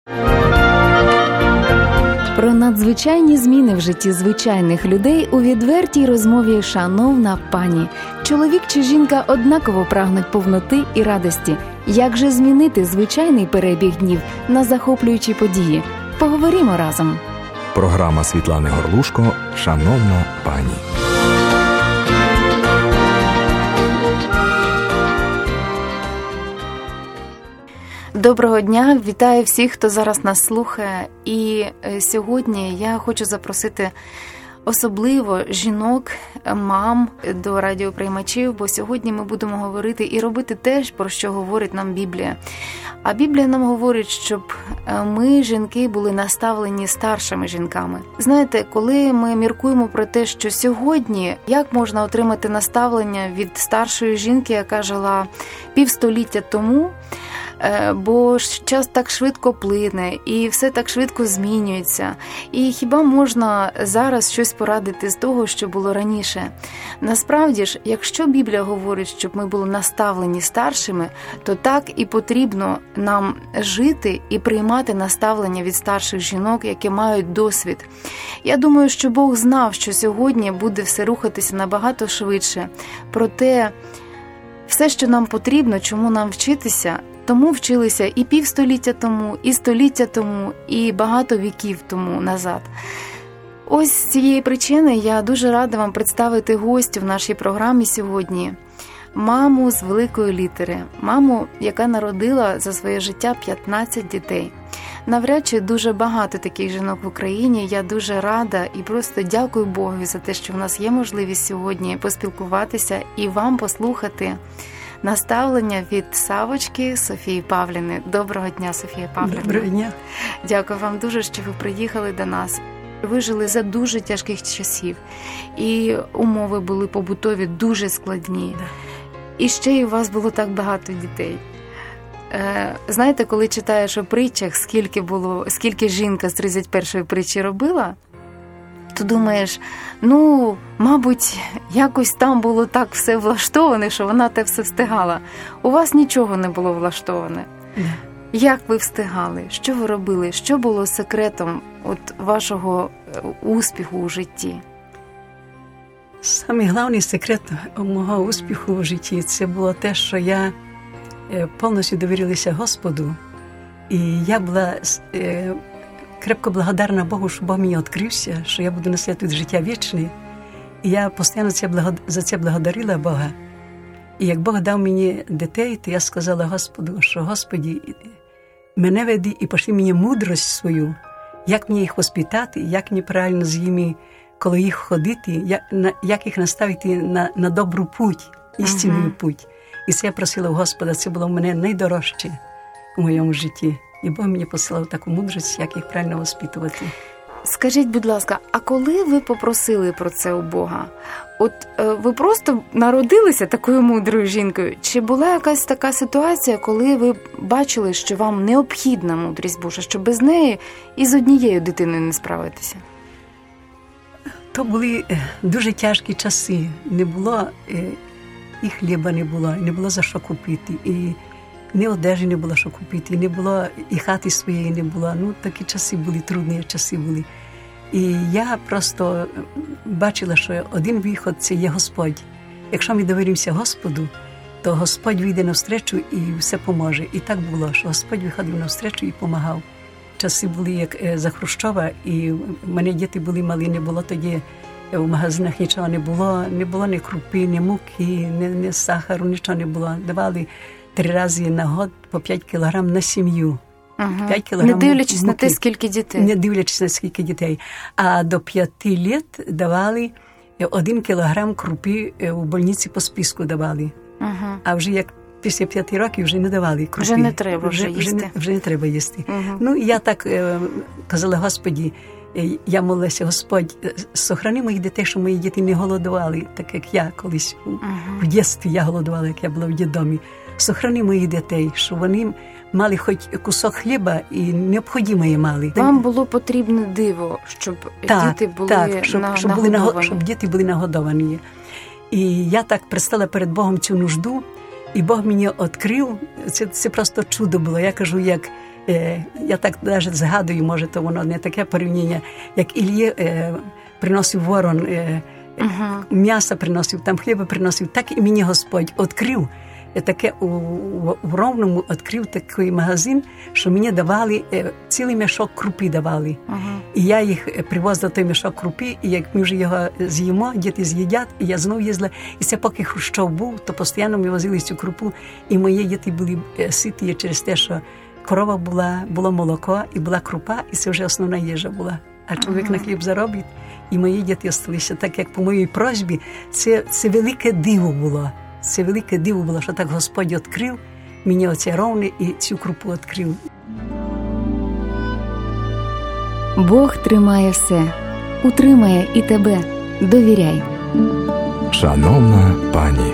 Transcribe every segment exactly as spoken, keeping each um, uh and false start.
Про надзвичайні зміни в житті звичайних людей у відвертій розмові «Шановна пані». Чоловік чи жінка однаково прагнуть повноти і радості. Як же змінити звичайний перебіг днів на захоплюючі події? Поговоримо разом. Програма Світлани Горлушко «Шановна пані». Доброго дня, вітаю всіх, хто зараз нас слухає. І сьогодні я хочу запросити особливо жінок, мам до радіоприймачів, бо сьогодні ми будемо говорити і робити те, про що говорить нам Біблія. А Біблія нам говорить, щоб ми, жінки, були наставлені старшими жінками. Знаєте, коли ми міркуємо про те, що сьогодні, як можна отримати наставлення від старшої жінки, яка жила півстоліття тому, бо час так швидко плине, і все так швидко змінюється. І хіба можна зараз щось порадити з того, що було раніше? Насправді ж, якщо Біблія говорить, щоб ми були наставлені старшими, то так і потрібно нам жити і приймати наставлення від старших жінок, які мають досвід. Я думаю, що Бог знав, що сьогодні буде все рухатися набагато швидше. Проте все, що нам потрібно, чому нам вчитися, тому вчилися і півстоліття тому, і століття тому, і багато віків тому назад. Ось з цієї причини я дуже рада вам представити гостю в нашій програмі сьогодні. Маму з великої літери. Маму, яка народила за своє життя п'ятнадцять дітей. Навряд чи дуже багато таких жінок в Україні. Я дуже рада і просто дякую Богу за те, що в нас є можливість сьогодні поспілкуватися і вам послухати наставлення від Савочки Софії Павлівни. Доброго дня, Софія Павлівна. Доброго дня. Дякую вам дуже, що ви приїхали до нас. Ви жили за дуже тяжких часів, і умови були побутові дуже складні. Да. І ще й у вас було так багато дітей. Е, знаєте, коли читаєш у притчах, скільки було, скільки жінка з тридцять першої притчі робила, то думаєш, ну, мабуть, якось там було так все влаштоване, що вона те все встигала. У вас нічого не було влаштоване. Да. Як ви встигали? Що ви робили? Що було секретом от вашого успіху у житті? Самий головний секрет мого успіху у житті – це було те, що я повністю довірилася Господу. І я була крепко благодарна Богу, що Бог мені відкрився, що я буду носити тут життя вічне. І я постійно за це благодарила Бога. І як Бог дав мені дітей, то я сказала Господу, що Господи, мене веди і пошли мені мудрость свою, як мені їх воспитати, як мені правильно з ними, коли їх ходити, як, на, як їх наставити на, на добру путь, істинний uh-huh. путь. І це я просила у Господа, це було в мене найдорожче у моєму житті. І Бог мені посилав таку мудрість, як їх правильно воспитувати. Скажіть, будь ласка, а коли ви попросили про це у Бога? От е, ви просто народилися такою мудрою жінкою? Чи була якась така ситуація, коли ви бачили, що вам необхідна мудрість Божа, що без неї і з однією дитиною не справитися? То були дуже тяжкі часи. Не було, і хліба не було, не було за що купити, і ні одежі не було, що купити, не було, і хати своєї не було. Ну, такі часи були, трудні часи були. І я просто бачила, що один вихід – це є Господь. Якщо ми довіримося Господу, то Господь вийде навстречу і все поможе. І так було, що Господь виходив навстречу і допомагав. Часи були, як за Хрущова, і в мене діти були малі, не було тоді, в магазинах нічого не було, не було ні крупи, ні муки, ні, ні сахару, нічого не було. Давали три рази на год по п'ять кілограм на сім'ю. Ага. п'ять кілограм не дивлячись муки. на те, скільки дітей. Не дивлячись на скільки дітей. А до п'яти літ давали один кілограм крупи у больниці по списку давали. Ага. А вже як після п'яти років вже не давали крупи. Вже не треба вже, вже їсти. Вже не, вже не треба їсти. Ага. Ну, і я так е, казала, Господі, е, я молилася, Господь, сохрани моїх дітей, щоб мої діти не голодували, так як я колись ага. в дитинстві я голодувала, як я була в дитдомі. Сохрани моїх дітей, щоб вони мали хоч кусок хліба і необхідне мали. Вам було потрібне диво, щоб так, діти були так, щоб, на, щоб, нагодовані. були, щоб діти були нагодовані. І я так предстала перед Богом цю нужду, і Бог мені відкрив, це, це просто чудо було. Я кажу, як Я так навіть згадую, може, то воно не таке порівняння, як Іллі приносив ворон, uh-huh. м'ясо приносив, там хліба приносив, так і мені Господь відкрив. Я таке у, у, у Ровному відкрив такий магазин, що мені давали, цілий мішок крупи давали. Uh-huh. І я їх привозила той мішок крупи, і як ми вже його з'їмо, діти з'їдять, і я знову їздила. І це поки Хрущов був, то постійно ми возили цю крупу, і мої діти були ситі через те, що корова була, було молоко, і була крупа, і це вже основна їжа була. А чоловік uh-huh. на хліб заробить, і мої діти залишилися. Так як по моїй просьбі, це, це велике диво було. Це велике диво було, що так Господь відкрив мені оце Ровне і цю крупу відкрив. Бог тримає все, утримає і тебе. Довіряй. Шановна пані.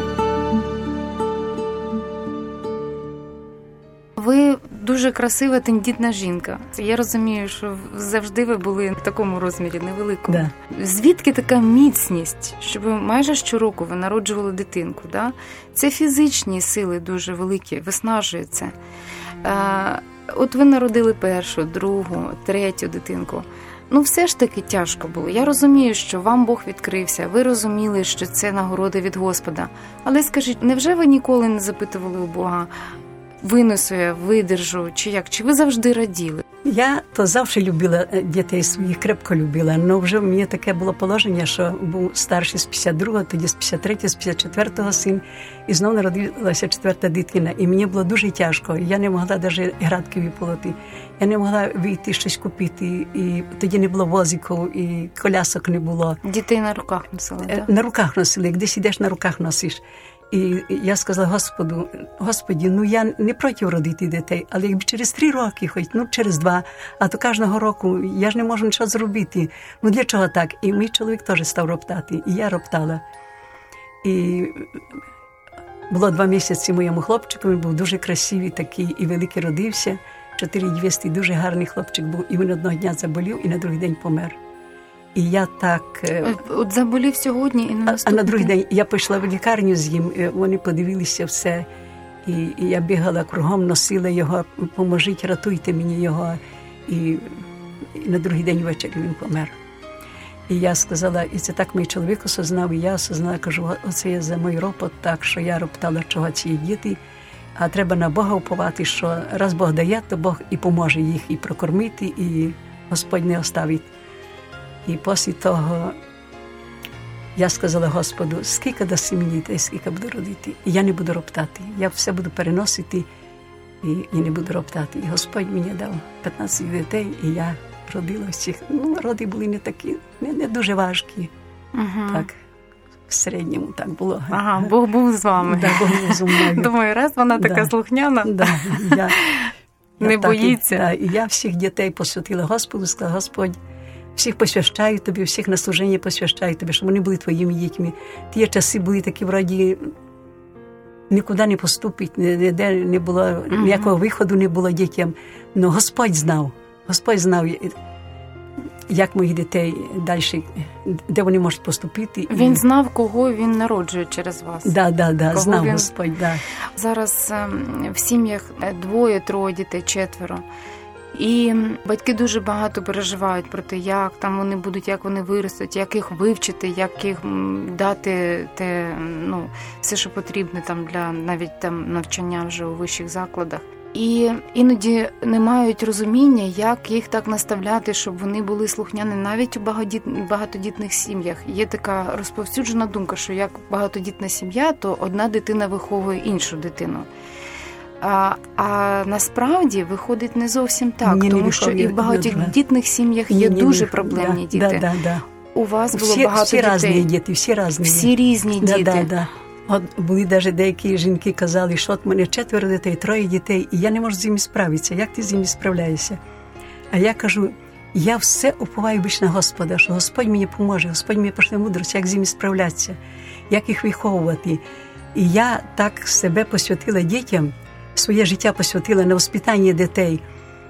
Ви дуже красива, тендітна жінка. Я розумію, що завжди ви були в такому розмірі, невеликому. Да. Звідки така міцність, що ви майже щороку ви народжували дитинку? Да? Це фізичні сили дуже великі, виснажує це. А, от ви народили першу, другу, третю дитинку. Ну, все ж таки тяжко було. Я розумію, що вам Бог відкрився, ви розуміли, що це нагорода від Господа. Але скажіть, невже ви ніколи не запитували у Бога, винесу я, видержу, чи як? Чи ви завжди раділи? Я то завжди любила дітей своїх, крепко любила, але вже в мене таке було положення, що був старший з п'ятдесят другого, тоді з п'ятдесят третього, з п'ятдесят четвертого син, і знову народилася четверта дитина. І мені було дуже тяжко, я не могла навіть градки виполоти, я не могла вийти щось купити, і тоді не було возиків, і колясок не було. Дітей на руках носили, так? На руках носили, десь ідеш, на руках носиш. І я сказала Господу, Господі, ну я не проти родити дітей, але якби через три роки, хоч, ну через два, а то кожного року я ж не можу нічого зробити. Ну для чого так? І мій чоловік теж став роптати, і я роптала. І було два місяці моєму хлопчику, він був дуже красивий такий і великий родився, чотири двісті, дуже гарний хлопчик був, і він одного дня заболів, і на другий день помер. І я так... От заболів сьогодні і на наступний А на другий день я пішла в лікарню з ним, вони подивилися все. І, і я бігала кругом, носила його, поможіть, рятуйте мені його. І, і на другий день ввечері він помер. І я сказала, і це так мій чоловік осознав, і я осознала, кажу, оце є за мій ропот, так, що я роптала, чого ці діти. А треба на Бога уповати, що раз Бог дає, то Бог і поможе їх і прокормити, і Господь не оставить. І після того я сказала Господу, скільки даси мені дітей, скільки буду родити. І я не буду роптати. Я все буду переносити і, і не буду роптати. І Господь мені дав п'ятнадцять дітей, і я родила всіх. Ну, роди були не такі, не, не дуже важкі. Угу. Так, в середньому так було. Ага, Бог був з вами. Да, Бог був зі мною. Думаю, раз вона така да. слухняна, да, я, не я боїться. Так, і, да, і я всіх дітей посвятила Господу, сказала, Господь, всіх посвящаю тобі, всіх на служіння посвящаю тобі, щоб вони були твоїми дітьми. Ті часи були такі, вроді, нікуди не поступить, ніде не було, uh-huh. ніякого виходу не було дітям. Но Господь знав, Господь знав, як моїх дітей далі, де вони можуть поступити. Він знав, кого він народжує через вас. Так, да, да, да, знав він... Господь, да. Зараз в сім'ях двоє, троє дітей, четверо. І батьки дуже багато переживають про те, як там вони будуть, як вони виростуть, як їх вивчити, як їх дати те, ну, все, що потрібно там для навіть там навчання вже у вищих закладах. І іноді не мають розуміння, як їх так наставляти, щоб вони були слухняні навіть у багатодітних сім'ях. Є така розповсюджена думка, що як багатодітна сім'я, то одна дитина виховує іншу дитину. А, а насправді виходить не зовсім так, ні, тому що і в багатодітних сім'ях є ні, дуже ні, проблемні да, діти. Да, да, да. У вас було всі, багато всі дітей. Різні діти, всі різні. Всі різні да, діти. Да, да. От були навіть деякі жінки казали, що от мене четверо дітей, троє дітей, і я не можу з ними справитися. Як ти з ними справляєшся? А я кажу, я все уповаю більше на Господа, що Господь мені поможе, Господь мені пошле мудрість, як з ними справлятися, як їх виховувати. І я так себе посвятила дітям, своє життя посвятила на воспитання дітей.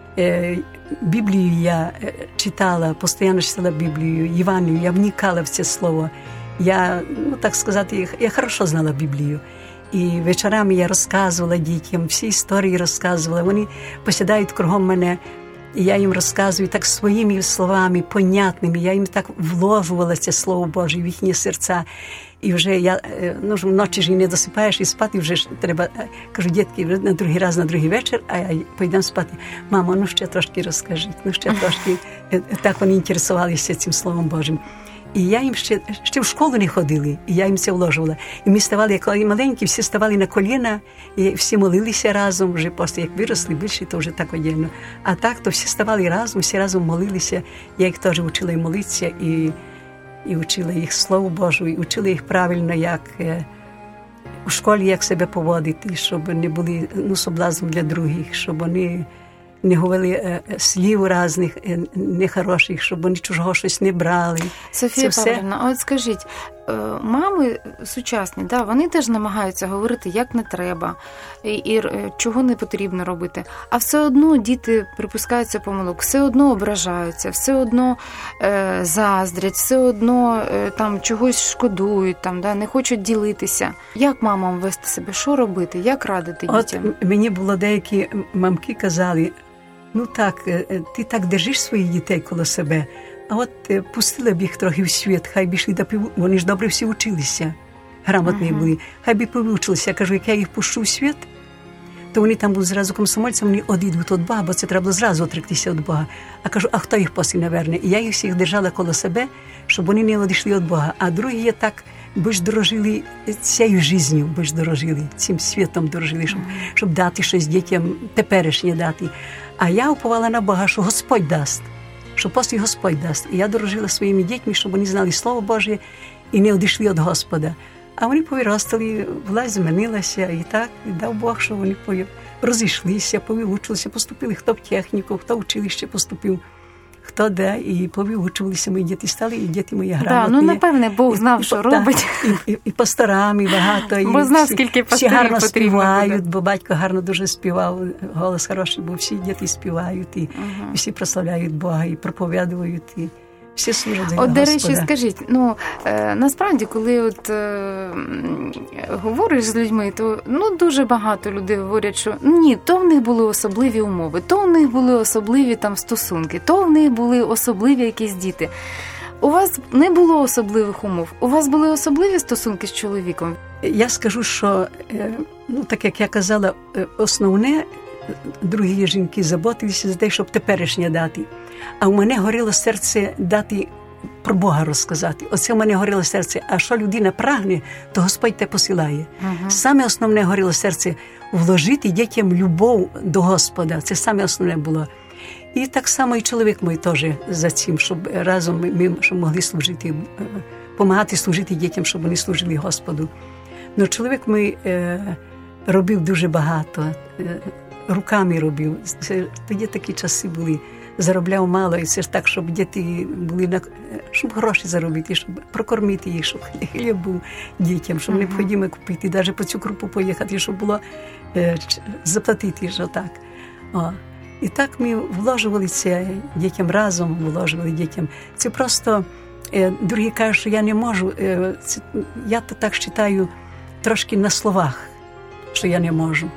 Біблію я читала, постійно читала Біблію, Євангелію, я вникала в це слово. Я, ну так сказати, я хорошо знала Біблію. І вечорами я розказувала дітям, всі історії розказувала. Вони посідають кругом мене, і я їм розказую так своїми словами, понятними. Я їм так вложувала це Слово Боже в їхні серця. І вже я, ну, вночі ж і не досипаєш, і спати вже ж треба, кажу, дітки, вже на другий раз, на другий вечір, а я поїдемо спати. Мамо, ну ще трошки розкажіть, ну ще трошки. Так вони інтересувалися цим Словом Божим. І я їм ще, ще в школу не ходили, і я їм це вложувала. І ми ставали, коли маленькі, всі ставали на коліна, і всі молилися разом, вже просто як виросли більше, то вже так одягно. А так, то всі ставали разом, всі разом молилися. Я їх теж вчила і молитися, і, і вчила їх Слову Божу, і вчила їх правильно, як у школі, як себе поводити, щоб не були, ну, соблазном для других, щоб вони не говорили е, слів різних, е, нехороших, щоб вони чужого щось не брали. Софія Павлівна, а от скажіть, е, мами сучасні, да, вони теж намагаються говорити, як не треба, і, і е, чого не потрібно робити, а все одно діти припускаються помилок, все одно ображаються, все одно е, заздрять, все одно е, там чогось шкодують, там, да, не хочуть ділитися. Як мамам вести себе, що робити, як радити дітям? От мені було деякі мамки казали, ну так, ти так держиш своїх дітей коло себе, а от пустила б їх трохи в світ, хай б йшли, вони ж добре всі вчилися, грамотні uh-huh. були, хай би повчилися. Я кажу, як я їх пущу в світ, то вони там будуть зразу комсомольцями, вони одійдуть від Бога, бо це треба було зразу отректися від Бога. А кажу, а хто їх після наверне? І я їх всіх держала коло себе, щоб вони не одійшли від Бога. А другі є так, більш дорожили цією життю, більш дорожили, цим світом дорожили, щоб, щоб дати щось дітям теперішнє дати. А я уповала на Бога, що Господь дасть, що після Господь дасть. І я дорожила своїми дітьми, щоб вони знали Слово Боже і не одійшли від Господа. А вони повиростали, власть змінилася, і так, і дав Бог, що вони розійшлися, повивчилися, поступили, хто в техніку, хто в училище поступив, хто де, і повивчувалися мої діти стали, і діти мої грамотні. Да, ну, напевне, Бог знав, і, що і, робить. І, і, і пасторами багато. Бо знав, всі, скільки пасторів потрібно. Всі гарно співають, буде. Бо батько гарно дуже співав, голос хороший, бо всі діти співають, і uh-huh. всі прославляють Бога, і проповідують, і всі служать за Господа. От, до речі, скажіть, ну, е, насправді, коли от е, говориш з людьми, то, ну, дуже багато людей говорять, що ні, то в них були особливі умови, то в них були особливі там стосунки, то в них були особливі якісь діти. У вас не було особливих умов, у вас були особливі стосунки з чоловіком? Я скажу, що, ну, так як я казала, основне, другі жінки заботилися за те, щоб теперішнє дати. А у мене горіло серце дати про Бога розказати. Оце в мене горіло серце. А що людина прагне, то Господь те посилає. Uh-huh. Саме основне горіло серце вложити дітям любов до Господа. Це саме основне було. І так само і чоловік мій теж за цим, щоб разом ми щоб могли служити, допомагати служити дітям, щоб вони служили Господу. Ну, чоловік мій е, робив дуже багато, е, руками робив. Це, тоді такі часи були. Заробляв мало, і це ж так, щоб діти були, на, щоб гроші заробити, щоб прокормити їх, щоб хліб був дітям, щоб uh-huh. необхідно купити, навіть по цю крупу поїхати, щоб було е, заплатити, що так. О. І так ми вложували це дітям разом, вложували дітям. Це просто, е, другі кажуть, що я не можу, е, це, я то так вважаю трошки на словах, що я не можу.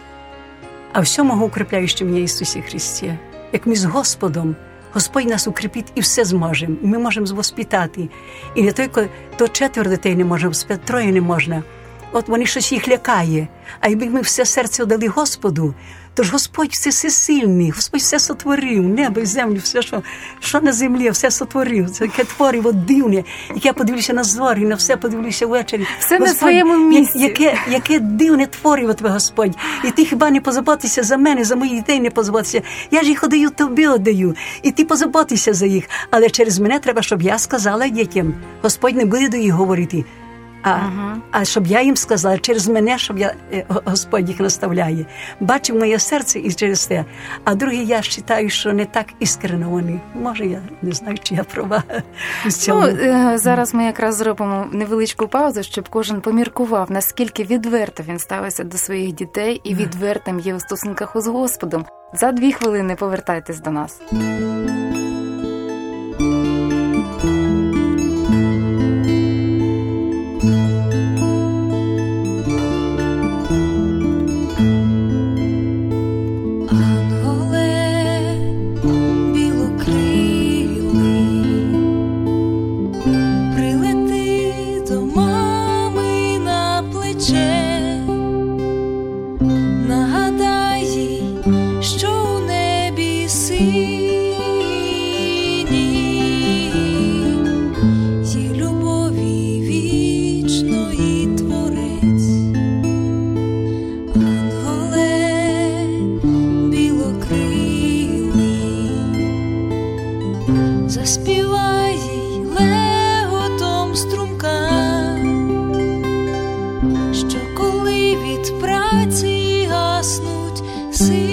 А все можу укріпляючи мене Ісусі Христі. Як ми з Господом, Господь нас укріпить і все зможемо. Ми можемо воспитати. І не тільки то четверо дітей не можемо воспитати, троє не можна. От вони щось їх лякає. А якби ми все серце віддали Господу, то ж Господь все всесильний, Господь все сотворив, небо і землю, все, що, що на землі, все сотворив. Це яке твориво дивне, яке я подивлюся на зорі, на все подивлюся ввечері. Все Господь, на своєму місці. Яке, яке дивне твориво Тве, Господь. І Ти хіба не позаботися за мене, за моїх дітей не позаботися. Я ж їх одаю, Тобі одаю. І Ти позаботися за їх. Але через мене треба, щоб я сказала дітям. Господь не буде до їх говорити. А, uh-huh. а щоб я їм сказала, через мене, щоб я, Господь їх наставляє. Бачив моє серце і через те. А другі, я вважаю, що не так іскрено вони. Може, я не знаю, чи я права. Ну, зараз ми якраз зробимо невеличку паузу, щоб кожен поміркував, наскільки відверто він ставиться до своїх дітей і відвертим є у стосунках із Господом. За дві хвилини повертайтесь до нас. Є любові вічної творець, анголе білокрилий, заспівай їй леготом струмка, що коли від праці гаснуть сили,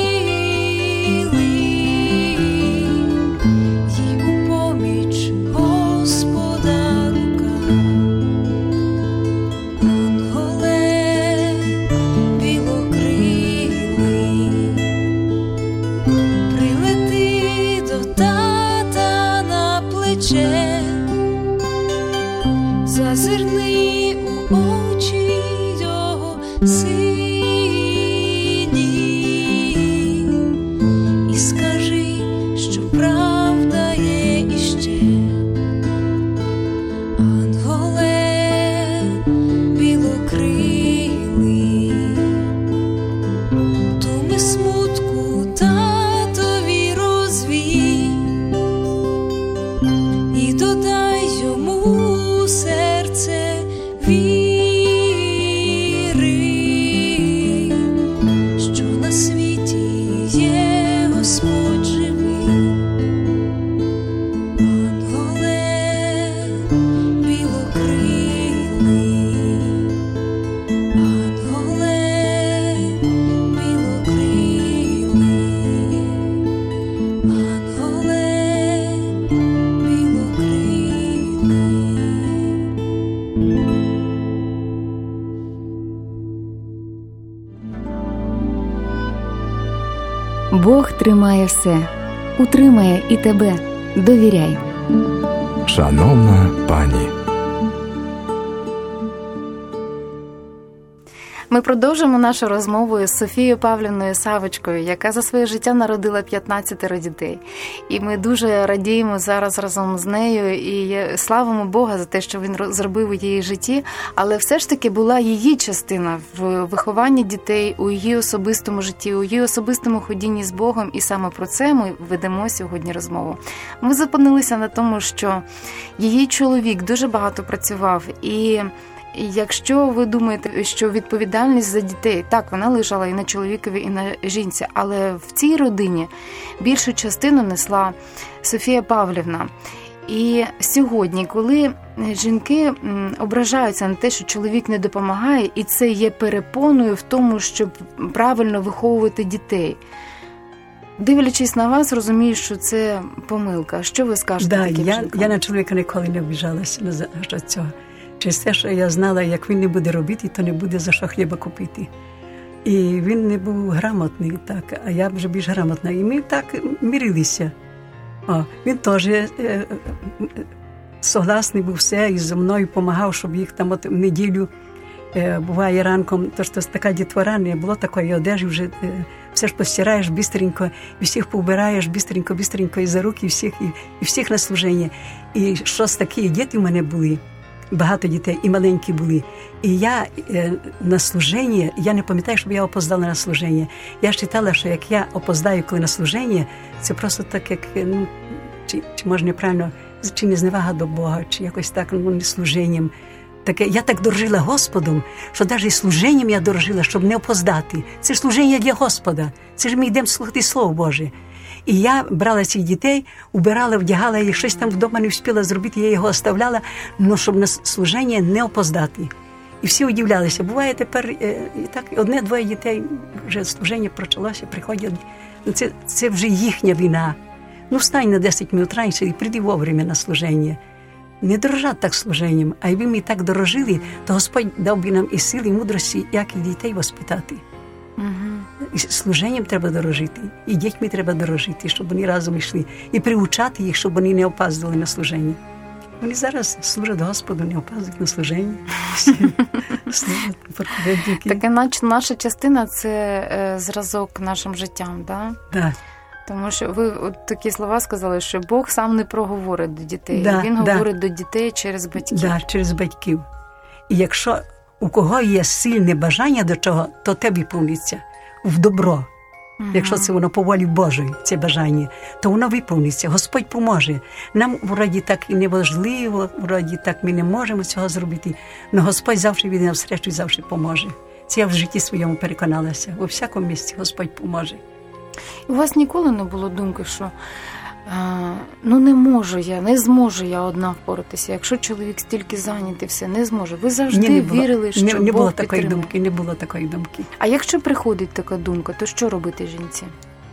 зазирни у очі його сині і скажи, що правда є іще. Анголе білокрилий, туми смутку татові розвій і додай йому серце віри, що на світі є Господь живий. Анголе білокрилий, анголе білокрилий, анголе білокрилий. Бог тримає все, утримає і тебе. Довіряй. Шановна пані. Ми продовжимо нашу розмову з Софією Павлівною Савочкою, яка за своє життя народила п'ятнадцятеро дітей. І ми дуже радіємо зараз разом з нею і славимо Бога за те, що Він зробив у її житті, але все ж таки була її частина в вихованні дітей, у її особистому житті, у її особистому ходінні з Богом, і саме про це ми ведемо сьогодні розмову. Ми зупинилися на тому, що її чоловік дуже багато працював, і якщо ви думаєте, що відповідальність за дітей, так, вона лежала і на чоловікові, і на жінці, але в цій родині більшу частину несла Софія Павлівна. І сьогодні, коли жінки ображаються на те, що чоловік не допомагає, і це є перепоною в тому, щоб правильно виховувати дітей, дивлячись на вас, розумію, що це помилка. Що ви скажете да, таким я, жінкам? я на чоловіка ніколи не обіжалася на що цього. Через те, що я знала, як він не буде робити, то не буде за що хліба купити. І він не був грамотний, так, а я вже більш грамотна. І ми так мирилися. О, він теж е, е, согласний був все, і зі мною допомагав, щоб їх там от в неділю, е, буває ранком, то що така дітвора, не було такої одежі, вже е, все ж постираєш бистренько, і всіх побираєш бистренько, бистренько і за руки, і всіх, і, і всіх на служення. І щось такі діти в мене були, багато дітей, і маленькі були. І я е, на служення, я не пам'ятаю, щоб я опоздала на служення. Я вважала, що як я опоздаю, коли на служення, це просто так, як, ну, чи, чи може неправильно, чи не зневага до Бога, чи якось так, ну, не служенням. Таке, я так дорожила Господом, що навіть служенням я дорожила, щоб не опоздати. Це ж служення для Господа. Це ж ми йдемо слухати Слово Боже. І я брала цих дітей, убирала, вдягала їх, щось там вдома не встигла зробити, я його оставляла, але щоб на служення не опоздати. І всі удивлялися. Буває тепер, і так, одне-двоє дітей, вже служення почалося, приходять. Це, це вже їхня вина. Ну, встань на десять минут раніше і прийди вовремя на служення. Не дорожать так служенням, а якби ми так дорожили, то Господь дав би нам і сили, і мудрості, як і дітей воспитати. Угу. І служенням треба дорожити, і дітьми треба дорожити, щоб вони разом йшли, і приучати їх, щоб вони не опаздували на служення. Вони зараз служать Господу, не опаздують на служення. Служать проповідники. Таке, наче наша частина – це зразок нашим життям, да? Так. Тому що ви от такі слова сказали, що Бог сам не проговорить до дітей. Да, Він да. говорить до дітей через батьків. Так, да, через батьків. І якщо у кого є сильне бажання до чого, то тебе повниться в добро. Угу. Якщо це воно по волі Божої, це бажання, то воно виповниться. Господь поможе. Нам вроді так і неважливо, вроді так ми не можемо цього зробити, але Господь завжди від нас встречу і завжди поможе. Це я в житті своєму переконалася. У всякому місці Господь поможе. У вас ніколи не було думки, що а, ну не можу я, не зможу я одна впоратися. Якщо чоловік стільки зайнятий, все, не зможе. Ви завжди Ні, не було, вірили, що не, не Бог було такої підтримує. думки, не було такої думки. А якщо приходить така думка, то що робити жінці?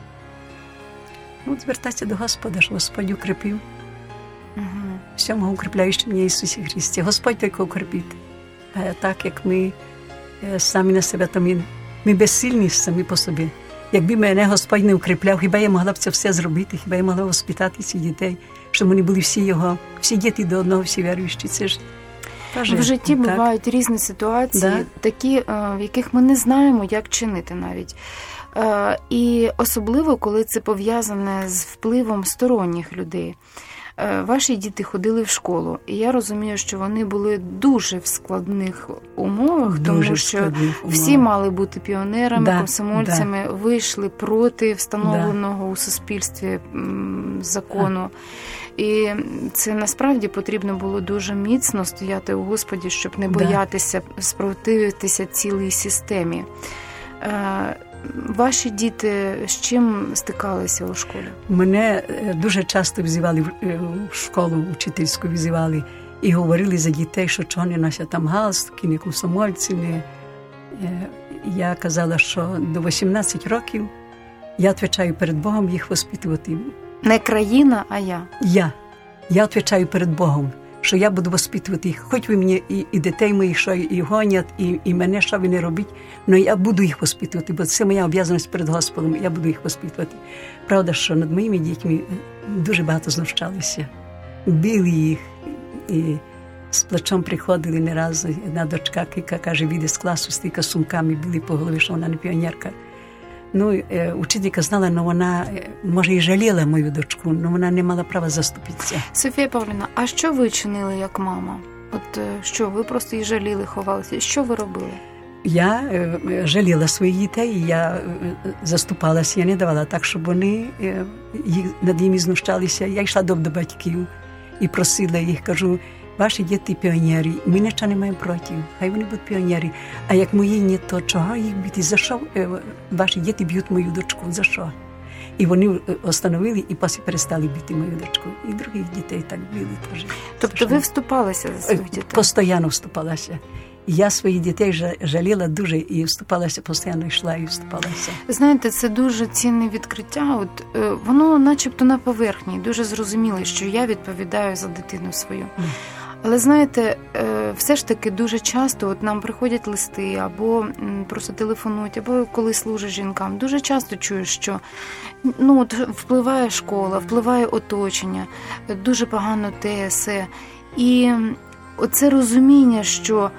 Ну, звертатися до Господа, що Господь укріпив. Угу. Всьому укріпляючи мене Ісусі Христі. Господь тільки укріпить. А так, як ми е, самі на себе, то ми, ми безсильні самі по собі. Якби мене Господь не укріпляв, хіба я могла б це все зробити, хіба я могла воспитати цих дітей, щоб вони були всі його, всі діти до одного, всі віруючі. Це ж теж, в житті так. бувають різні ситуації, Да. такі, в яких ми не знаємо, як чинити навіть. І особливо, коли це пов'язане з впливом сторонніх людей. Ваші діти ходили в школу, і я розумію, що вони були дуже в складних умовах, Дуже тому в що складних умовах. всі мали бути піонерами, Да, комсомольцями, да. вийшли проти встановленого да. у суспільстві м, закону. Да. І це насправді потрібно було дуже міцно стояти у Господі, щоб не боятися да. спротивитися цілій системі. Ваші діти з чим стикалися у школі? Мене дуже часто взивали в школу, вчительську взивали і говорили за дітей, що чого не носять там галстуки, не комсомольці. Не... Я казала, що до вісімнадцяти років я відповідаю перед Богом їх воспитувати. Не країна, а я. Я. Я відповідаю перед Богом, що я буду воспитувати їх. Хоч ви мені і, і дітей моїх, що і гонять, і, і мене, що ви не робіть, але я буду їх воспитувати, бо це моя обов'язаність перед Господом, я буду їх воспитувати. Правда, що над моїми дітьми дуже багато знущалися. Били їх, і з плачом приходили не раз. Одна дочка, яка каже, вийде з класу, стільки сумками били по голові, що вона не піонерка. Ну, учителька знала, але вона, може, і жаліла мою дочку, але вона не мала права заступитися. Софія Павлівна, а що ви чинили як мама? От що, ви просто її жаліли, ховалися? Що ви робили? Я жаліла своїх дітей, я заступалася, я не давала так, щоб вони над ними знущалися. Я йшла до батьків і просила їх, кажу, ваші діти піонери, ми нічого не маємо проти, хай вони будуть піонери. А як мої ні, то чого їх бити? За що ваші діти б'ють мою дочку? За що? І вони остановили і після перестали бити мою дочку. І других дітей так били теж. Тобто ви вступалися за своїх дітей? Постійно вступалася. Я своїх дітей жаліла дуже і вступалася, постійно йшла і вступалася. Знаєте, це дуже цінне відкриття. От воно начебто на поверхні, дуже зрозуміло, що я відповідаю за дитину свою. Mm. Але, знаєте, все ж таки дуже часто от нам приходять листи, або просто телефонують, або коли служиш жінкам, дуже часто чуєш, що ну, от впливає школа, впливає оточення, дуже погано те, се. І оце розуміння, що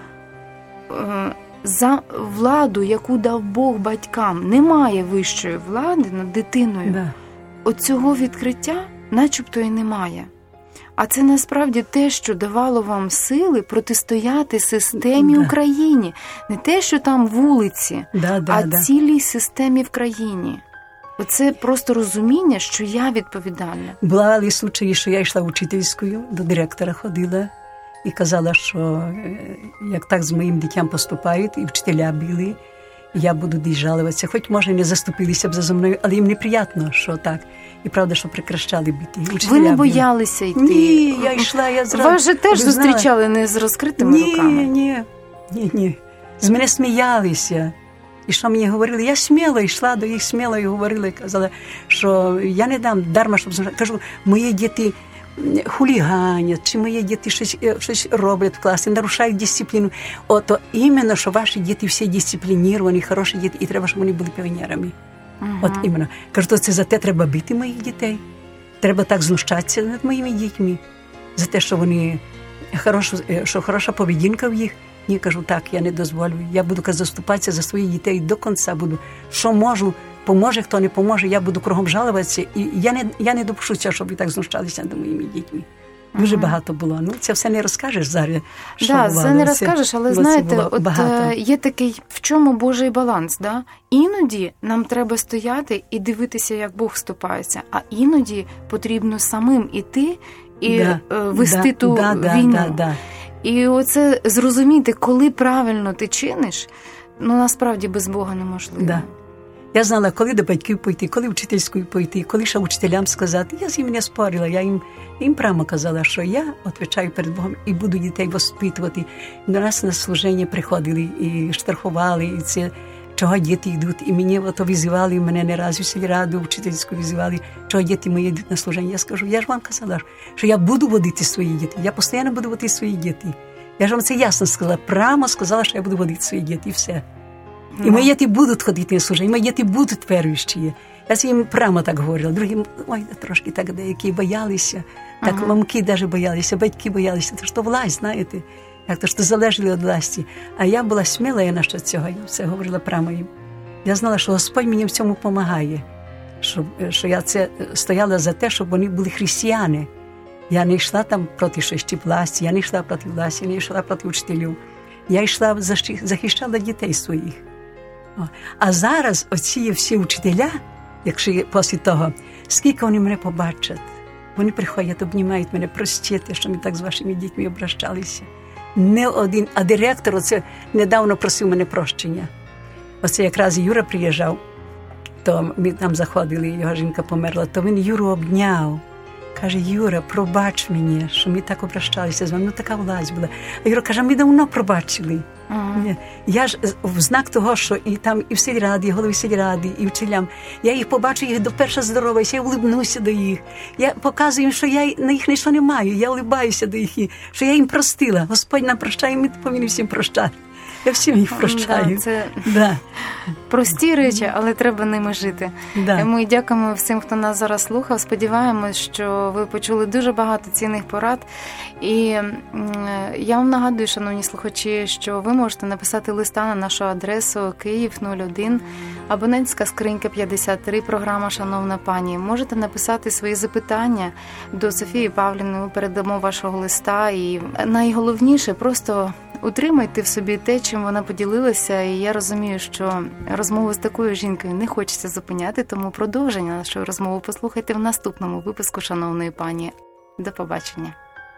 е, за владу, яку дав Бог батькам, немає вищої влади над дитиною. Да. От цього відкриття начебто і немає. А це насправді те, що давало вам сили протистояти системі да. в країні. Не те, що там вулиці, да, да, а да. цілій системі в країні. Оце просто розуміння, що я відповідальна. Були случаї, що я йшла учительською, до директора ходила і казала, що як так з моїм дитям поступають, і вчителя били, я буду десь жалуватися. Хоч, може, не заступилися б за мною, але їм неприємно, що так. І правда, що прекращали бити. Учителя ви не били. боялися йти? Ні, я йшла, я зразу. Вас же теж зустрічали не з розкритими ні, руками? Ні, ні, ні. З мене сміялися. І що мені говорили? Я сміло йшла до їх, сміло і говорила, і казала, що я не дам дарма, щоб... Кажу, мої діти хуліганять, чи мої діти щось, щось роблять в класі, нарушають дисципліну. Ото іменно, що ваші діти всі дисциплініровані, хороші діти, і треба, щоб вони були піонерами. Угу. От іменно. Кажу, то це за те треба бити моїх дітей. Треба так знущатися над моїми дітьми. За те, що вони, хорошу, що хороша поведінка в їх. Ні, кажу, так, я не дозволю. Я буду заступатися за своїх дітей до кінця буду. Що можу, поможе, хто не поможе, я буду кругом жалуватися. І я не, я не допущу цього, щоб ви так знущалися над моїми дітьми. Дуже uh-huh. багато було. Ну, це все не розкажеш зараз. Що да, бувало. Це не розкажеш, але, це, знаєте, це от багато. Є такий, в чому Божий баланс, да? Іноді нам треба стояти і дивитися, як Бог ступається, а іноді потрібно самим іти і да, вести да, ту да, війну. Да, да. І оце зрозуміти, коли правильно ти чиниш, ну, насправді без Бога неможливо. Да. Я знала, коли до батьків пойти, коли вчительською пойти, коли ще учителям сказати. Я з ними не спорила, я їм, їм прямо казала, що я відповідаю перед Богом і буду дітей воспитувати. До нас на служення приходили і штрафували, і це, чого діти йдуть. І мені ото визивали, і мене не раз у сільраду вчительську визивали, чого діти мої йдуть на служення. Я скажу, я ж вам казала, що я буду водити свої діти, я постійно буду водити свої діти. Я ж вам це ясно сказала, прямо сказала, що я буду водити свої діти, і все. І мої діти будуть ходити на служення, мої діти будуть віруючі. Я з їм прямо так говорила. Другі, ой, трошки так деякі боялися. Так ага. мамки навіть боялися, батьки боялися. Тож то власть, знаєте, як то ж то залежали від власті. А я була сміла я насчет цього, я все говорила прямо їм. Я знала, що Господь мені в цьому допомагає. Що, що я це стояла за те, щоб вони були християни. Я не йшла там проти щось власті, я не йшла проти власті, я не йшла проти вчителів. Я йшла, захищала дітей своїх. А зараз оці всі вчителя, якщо після того, скільки вони мене побачать, вони приходять, обнімають мене, простите, що ми так з вашими дітьми обращалися. Не один, а директор оце недавно просив мене прощення. Оце якраз Юра приїжджав, то ми там заходили, його жінка померла, то він Юру обняв. Каже, Юра, пробач мені, що ми так обращалися з вами, ну така власть була. А Юра каже, ми давно пробачили. Uh-huh. Я ж в знак того, що і там і в сільраді, і голові сільради, і вчителям, я їх побачу, їх доперше здороваюся, я улибнуся до їх. Я показую їм, що я на їх нічого не маю, я улибаюся до їх, що я їм простила. Господь нам прощає, ми повинні всім прощати. Я всім їх прощаю. Да, це да. прості речі, але треба ними жити. Да. Ми дякуємо всім, хто нас зараз слухав. Сподіваємось, що ви почули дуже багато цінних порад. І я вам нагадую, шановні слухачі, що ви можете написати листа на нашу адресу Київ нуль один, абонентська скринька п'ятдесят три, програма «Шановна пані». Можете написати свої запитання до Софії Павлівни, ми передамо вашого листа. І найголовніше, просто утримайте в собі те, чим вона поділилася, і я розумію, що розмову з такою жінкою не хочеться зупиняти, тому продовження нашої розмови послухайте в наступному випуску «Шановної пані». До побачення.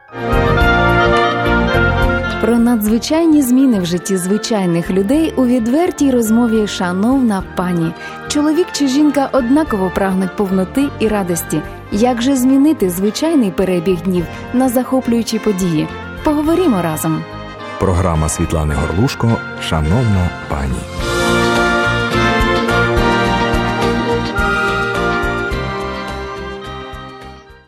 Про надзвичайні зміни в житті звичайних людей у відвертій розмові «Шановна пані». Чоловік чи жінка однаково прагнуть повноти і радості. Як же змінити звичайний перебіг днів на захоплюючі події? Поговоримо разом. Програма Світлани Горлушко «Шановна пані».